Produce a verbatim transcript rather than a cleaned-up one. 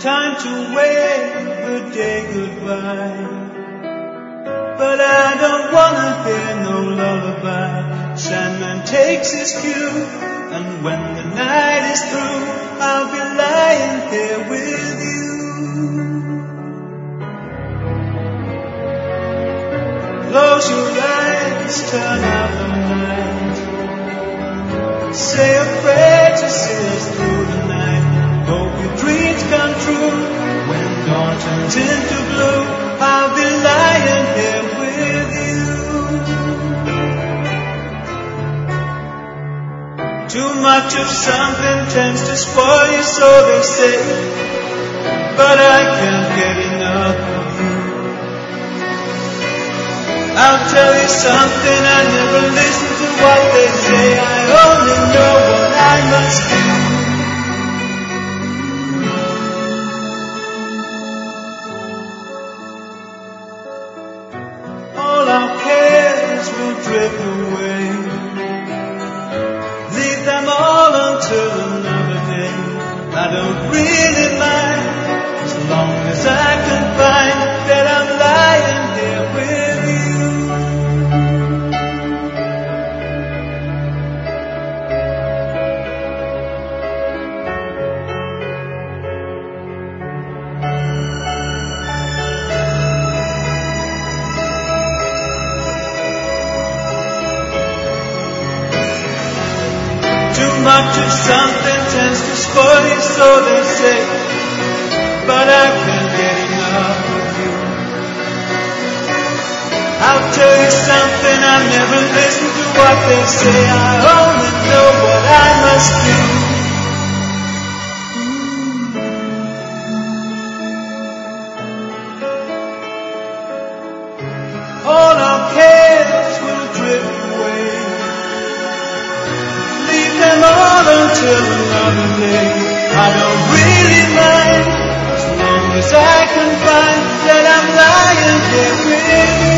time to wave the day goodbye. But I don't wanna hear no lullaby. Sandman takes his cue, and when the night is through, I'll be lying here with you. Close your eyes, turn out the light. Say a prayer to see us through the night. Hope your dreams come true. When dawn turns into blue, I'll be lying here with you. Too much of something tends to spoil you, so they say. But I can't get enough of you. I'll tell you something, I never listen to what they say. I only know what I must do. All our cares will drift away. Leave them all until another day. I don't really mind, as long as I can find that I'm lying here with you. Too much of something tends to spoil you, so they say. But I can't get enough of you. I'll tell you something, I never listen to what they say. I only know what I must do. All our cares will drift away. Leave them all until another day. I don't really mind, as long as I can find that I'm lying here with you.